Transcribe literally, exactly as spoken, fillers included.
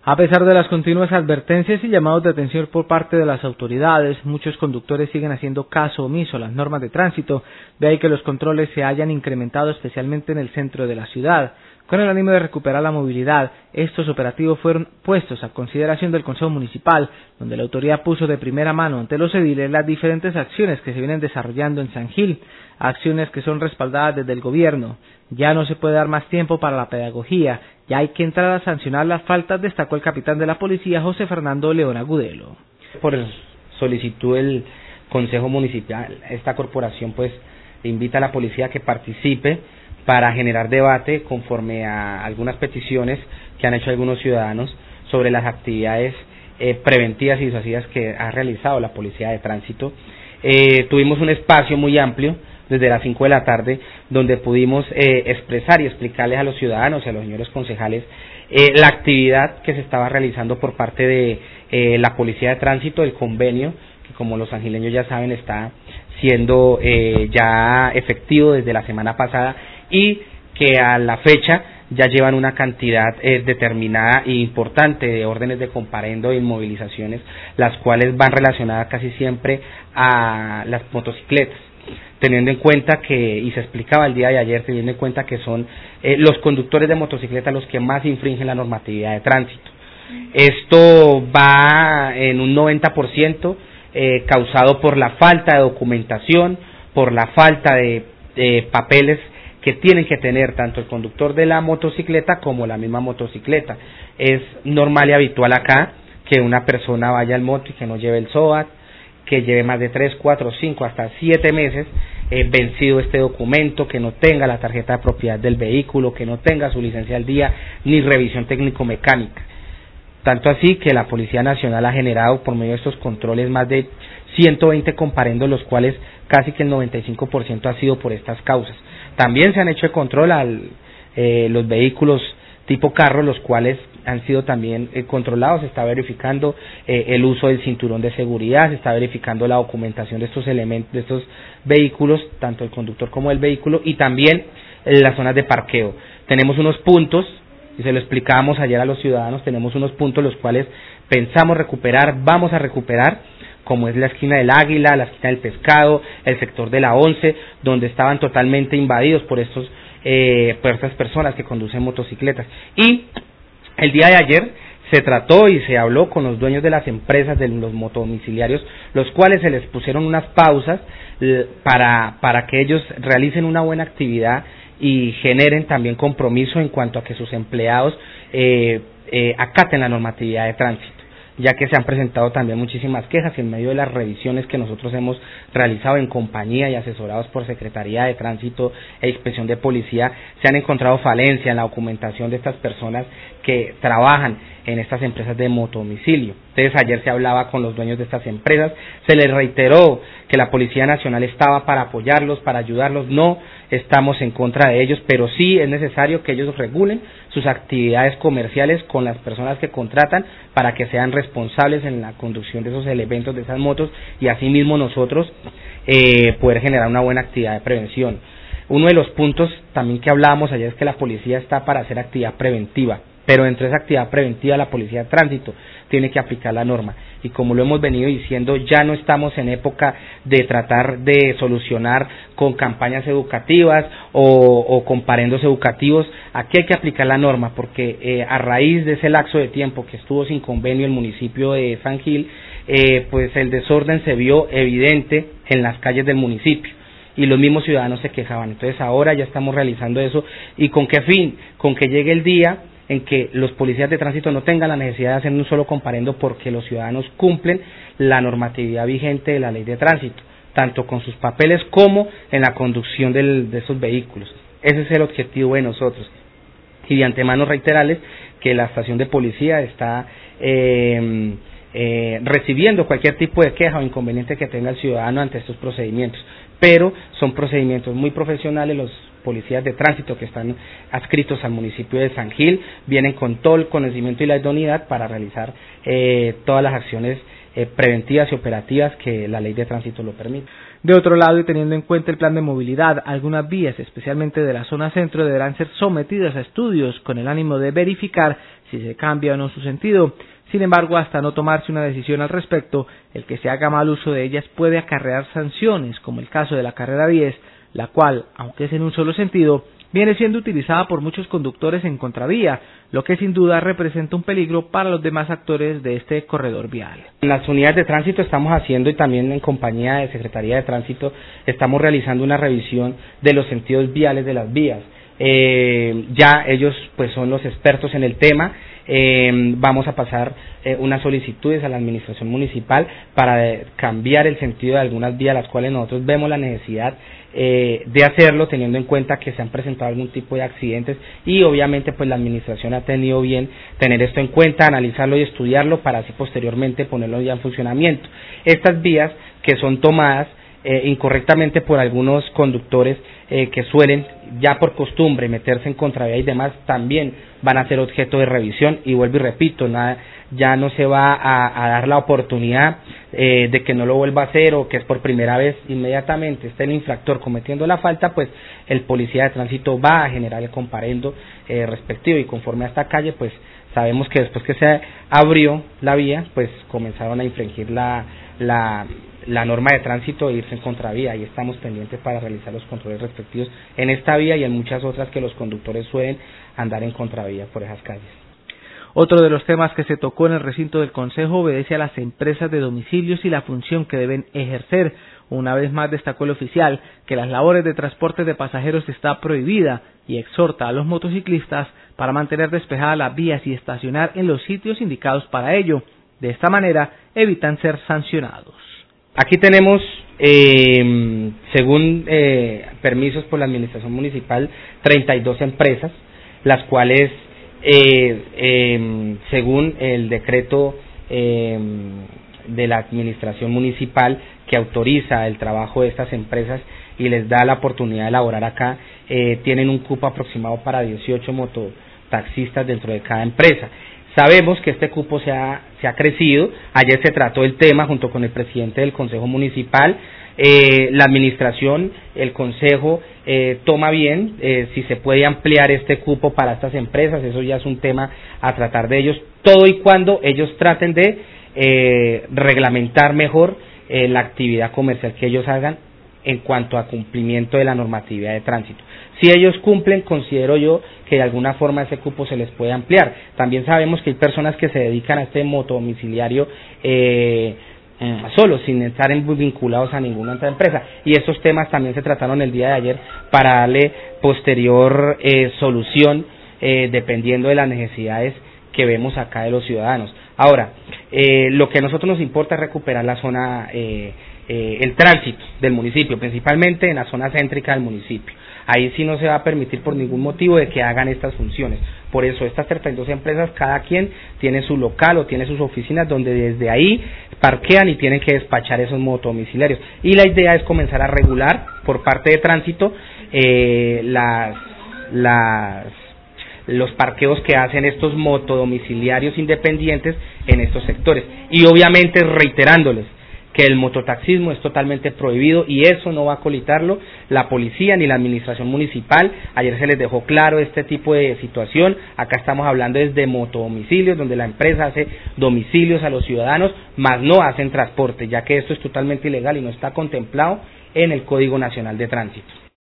A pesar de las continuas advertencias y llamados de atención por parte de las autoridades, muchos conductores siguen haciendo caso omiso a las normas de tránsito, de ahí que los controles se hayan incrementado especialmente en el centro de la ciudad. Con el ánimo de recuperar la movilidad, estos operativos fueron puestos a consideración del Consejo Municipal, donde la autoridad puso de primera mano ante los ediles las diferentes acciones que se vienen desarrollando en San Gil, acciones que son respaldadas desde el gobierno. Ya no se puede dar más tiempo para la pedagogía, ya hay que entrar a sancionar las faltas, destacó el capitán de la policía, José Fernando León Agudelo. Por solicitud del Consejo Municipal, esta corporación pues invita a la policía a que participe para generar debate conforme a algunas peticiones que han hecho algunos ciudadanos sobre las actividades eh, preventivas y disuasivas que ha realizado la Policía de Tránsito. Eh, tuvimos un espacio muy amplio desde las cinco de la tarde donde pudimos eh, expresar y explicarles a los ciudadanos y a los señores concejales eh, la actividad que se estaba realizando por parte de eh, la Policía de Tránsito, el convenio que, como los sangileños ya saben, está siendo eh, ya efectivo desde la semana pasada y que a la fecha ya llevan una cantidad eh, determinada e importante de órdenes de comparendo e inmovilizaciones, las cuales van relacionadas casi siempre a las motocicletas, teniendo en cuenta que, y se explicaba el día de ayer, teniendo en cuenta que son eh, los conductores de motocicletas los que más infringen la normatividad de tránsito. Esto va en un noventa por ciento eh, causado por la falta de documentación, por la falta de, de papeles que tienen que tener tanto el conductor de la motocicleta como la misma motocicleta. Es normal y habitual acá que una persona vaya al moto y que no lleve el S O A T, que lleve más de tres, cuatro, cinco, hasta siete meses eh, vencido este documento, que no tenga la tarjeta de propiedad del vehículo, que no tenga su licencia al día, ni revisión técnico-mecánica. Tanto así que la Policía Nacional ha generado por medio de estos controles más de ciento veinte comparendos, los cuales casi que el noventa y cinco por ciento ha sido por estas causas. También se han hecho de control a eh, los vehículos tipo carro, los cuales han sido también eh, controlados. Se está verificando eh, el uso del cinturón de seguridad, se está verificando la documentación de estos elementos, de estos vehículos, tanto el conductor como el vehículo, y también eh, las zonas de parqueo. Tenemos unos puntos, y se lo explicábamos ayer a los ciudadanos, tenemos unos puntos los cuales pensamos recuperar, vamos a recuperar, como es la esquina del Águila, la esquina del Pescado, el sector de la once, donde estaban totalmente invadidos por estos eh, por estas personas que conducen motocicletas. Y el día de ayer se trató y se habló con los dueños de las empresas de los motodomiciliarios, los cuales se les pusieron unas pausas eh, para, para que ellos realicen una buena actividad y generen también compromiso en cuanto a que sus empleados eh, eh, acaten la normatividad de tránsito, ya que se han presentado también muchísimas quejas y en medio de las revisiones que nosotros hemos realizado en compañía y asesorados por Secretaría de Tránsito e Inspección de Policía, se han encontrado falencias en la documentación de estas personas que trabajan en estas empresas de motodomicilio. Entonces ayer se hablaba con los dueños de estas empresas, se les reiteró que la Policía Nacional estaba para apoyarlos, para ayudarlos, no estamos en contra de ellos, pero sí es necesario que ellos regulen sus actividades comerciales con las personas que contratan para que sean responsables en la conducción de esos elementos, de esas motos, y asimismo nosotros eh, poder generar una buena actividad de prevención. Uno de los puntos también que hablábamos ayer es que la policía está para hacer actividad preventiva, pero dentro de esa actividad preventiva la Policía de Tránsito tiene que aplicar la norma, y como lo hemos venido diciendo, ya no estamos en época de tratar de solucionar con campañas educativas o, o comparendos educativos. Aquí hay que aplicar la norma, porque eh, a raíz de ese lapso de tiempo que estuvo sin convenio el municipio de San Gil, eh, pues el desorden se vio evidente en las calles del municipio, y los mismos ciudadanos se quejaban. Entonces ahora ya estamos realizando eso, y ¿con qué fin? Con que llegue el día en que los policías de tránsito no tengan la necesidad de hacer un solo comparendo, porque los ciudadanos cumplen la normatividad vigente de la ley de tránsito, tanto con sus papeles como en la conducción del, de esos vehículos. Ese es el objetivo de nosotros. Y de antemano reiterarles que la estación de policía está eh, eh, recibiendo cualquier tipo de queja o inconveniente que tenga el ciudadano ante estos procedimientos, pero son procedimientos muy profesionales. Los policías de tránsito que están adscritos al municipio de San Gil vienen con todo el conocimiento y la idoneidad para realizar eh, todas las acciones eh, preventivas y operativas que la ley de tránsito lo permite. De otro lado, y teniendo en cuenta el plan de movilidad, algunas vías, especialmente de la zona centro, deberán ser sometidas a estudios con el ánimo de verificar si se cambia o no su sentido. Sin embargo, hasta no tomarse una decisión al respecto, el que se haga mal uso de ellas puede acarrear sanciones, como el caso de la carrera diez, la cual, aunque es en un solo sentido, viene siendo utilizada por muchos conductores en contravía, lo que sin duda representa un peligro para los demás actores de este corredor vial. En las unidades de tránsito estamos haciendo, y también en compañía de Secretaría de Tránsito, estamos realizando una revisión de los sentidos viales de las vías. Eh, ya ellos pues son los expertos en el tema. Eh, vamos a pasar eh, unas solicitudes a la administración municipal para eh, cambiar el sentido de algunas vías, las cuales nosotros vemos la necesidad eh, de hacerlo, teniendo en cuenta que se han presentado algún tipo de accidentes, y obviamente pues la administración ha tenido bien tener esto en cuenta, analizarlo y estudiarlo para así posteriormente ponerlo ya en funcionamiento. Estas vías que son tomadas Eh, incorrectamente por algunos conductores eh, que suelen ya por costumbre meterse en contravía y demás, también van a ser objeto de revisión, y vuelvo y repito, nada, ya no se va a, a dar la oportunidad eh, de que no lo vuelva a hacer, o que es por primera vez, inmediatamente esté el infractor cometiendo la falta, pues el policía de tránsito va a generar el comparendo eh, respectivo, y conforme a esta calle pues sabemos que después que se abrió la vía pues comenzaron a infringir la la la norma de tránsito e irse en contravía, y estamos pendientes para realizar los controles respectivos en esta vía y en muchas otras que los conductores suelen andar en contravía por esas calles. Otro de los temas que se tocó en el recinto del Consejo obedece a las empresas de domicilios y la función que deben ejercer. Una vez más destacó el oficial que las labores de transporte de pasajeros está prohibida, y exhorta a los motociclistas para mantener despejadas las vías y estacionar en los sitios indicados para ello. De esta manera evitan ser sancionados. Aquí tenemos, eh, según eh, permisos por la administración municipal, treinta y dos empresas, las cuales, eh, eh, según el decreto eh, de la administración municipal que autoriza el trabajo de estas empresas y les da la oportunidad de laborar acá, eh, tienen un cupo aproximado para dieciocho mototaxistas dentro de cada empresa. Sabemos que este cupo se ha, se ha crecido. Ayer se trató el tema junto con el presidente del Consejo Municipal. Eh, la administración, el Consejo, eh, toma bien eh, si se puede ampliar este cupo para estas empresas. Eso ya es un tema a tratar de ellos, todo y cuando ellos traten de eh, reglamentar mejor eh, la actividad comercial que ellos hagan en cuanto a cumplimiento de la normatividad de tránsito. Si ellos cumplen, considero yo que de alguna forma ese cupo se les puede ampliar. También sabemos que hay personas que se dedican a este motodomiciliario eh, solo, sin estar vinculados a ninguna otra empresa, y estos temas también se trataron el día de ayer para darle posterior eh, solución eh, dependiendo de las necesidades que vemos acá de los ciudadanos. Ahora, eh, lo que a nosotros nos importa es recuperar la zona, eh, eh, el tránsito del municipio, principalmente en la zona céntrica del municipio. Ahí sí no se va a permitir por ningún motivo de que hagan estas funciones. Por eso estas treinta y dos empresas, cada quien tiene su local o tiene sus oficinas donde desde ahí parquean y tienen que despachar esos motodomiciliarios. Y la idea es comenzar a regular por parte de tránsito eh, las, las, los parqueos que hacen estos motodomiciliarios independientes en estos sectores. Y obviamente reiterándoles que el mototaxismo es totalmente prohibido, y eso no va a colitarlo la policía ni la administración municipal. Ayer se les dejó claro este tipo de situación. Acá estamos hablando desde motodomicilios, donde la empresa hace domicilios a los ciudadanos, más no hacen transporte, ya que esto es totalmente ilegal y no está contemplado en el Código Nacional de Tránsito.